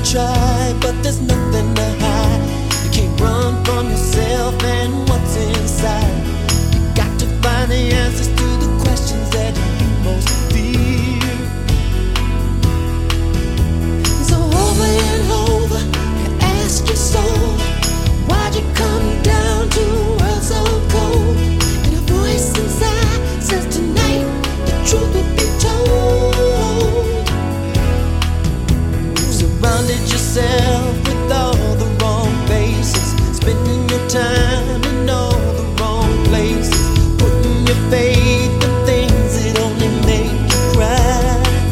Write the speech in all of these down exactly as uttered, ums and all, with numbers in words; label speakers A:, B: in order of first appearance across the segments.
A: try, but there's nothing to hide. You can't run from yourself and what's inside. You got to find the answers to the questions that you most fear. So over and over, you ask your soul, why'd you come down to a world so cold? And a voice inside says tonight the truth will be told. You surrounded yourself with all the wrong faces, spending your time in all the wrong places, putting your faith in things that only make you cry.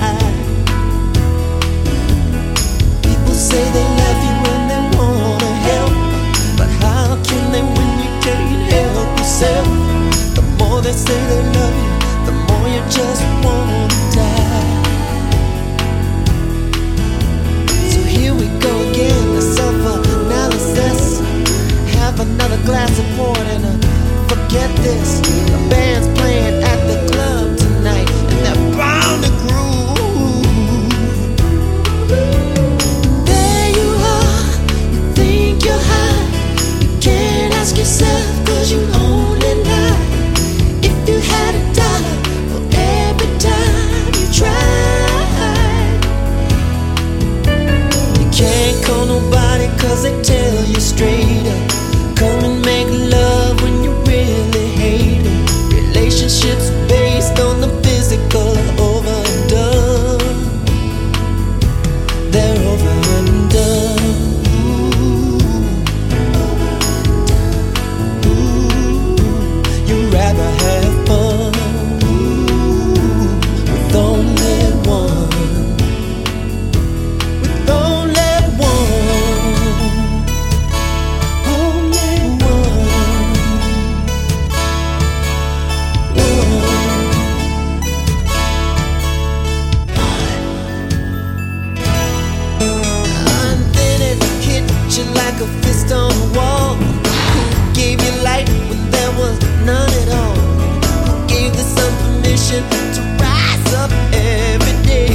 A: People say they love you and they wanna help, but how can they when you can't help yourself? The more they say they love you, the more you just wanna die. So here we go again, the self-analysis. Have another glass of port and uh, forget this. The band's playing at the club tonight, and they're bound to groove. There you are, you think you're high. You can't ask yourself, cause you only lie. If you had a dollar for every time you tried, you can't call nobody cause they tell you straight up, come and make love when you really hate it. Relationships based on the physical are over and done. They're over and done. Ooh, ooh, you'd rather have fun with only one, with only one, only one, one. And then it hit you like a fist on the wall. Who gave you light when there was none at all? Who gave the sun permission to rise up every day?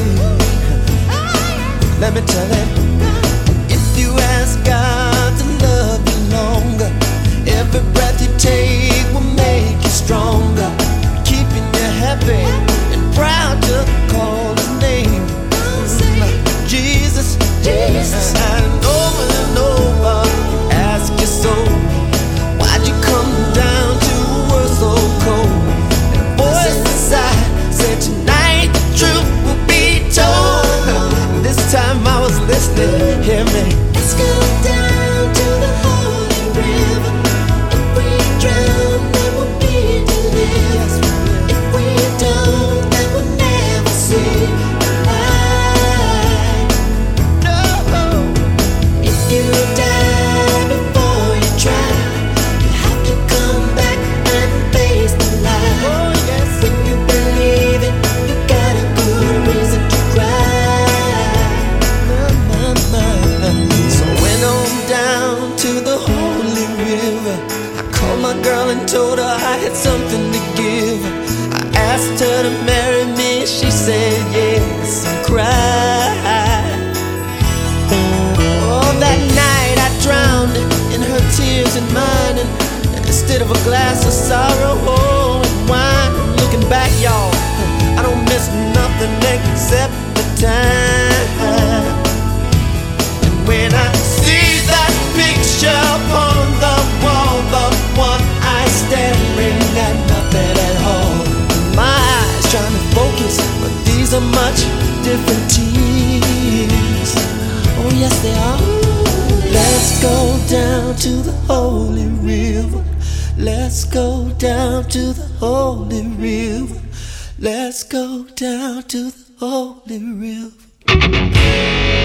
A: Let me tell it. If you ask God to love you longer, every breath you take will make you stronger, keeping you happy and proud to call his name. Jesus, Jesus. And over and over you ask your soul, why'd you come down to a world so cold? And a voice inside said tonight the truth will be told. This time I was listening, hear me. Let's go down to the holy river. If we drown, then we'll be delivered. If we don't, then we'll never see the light. No. If you die before you try, you have to come back and face the light. Oh, yes. When you believe it, you got a good reason to cry. So went on down to the holy river. I called my girl and told her I had something to give her. I asked her to marry me, she said yes, and cried. Oh, that night I drowned in her tears and mine, and instead of a glass of sorrow, oh, and wine. Looking back, y'all, I don't miss nothing except the time. When I see that picture upon the wall, the one eye staring at nothing at all, my eyes trying to focus, but these are much different tears. Oh yes they are. Let's go down to the holy river. Let's go down to the holy river. Let's go down to the holy river.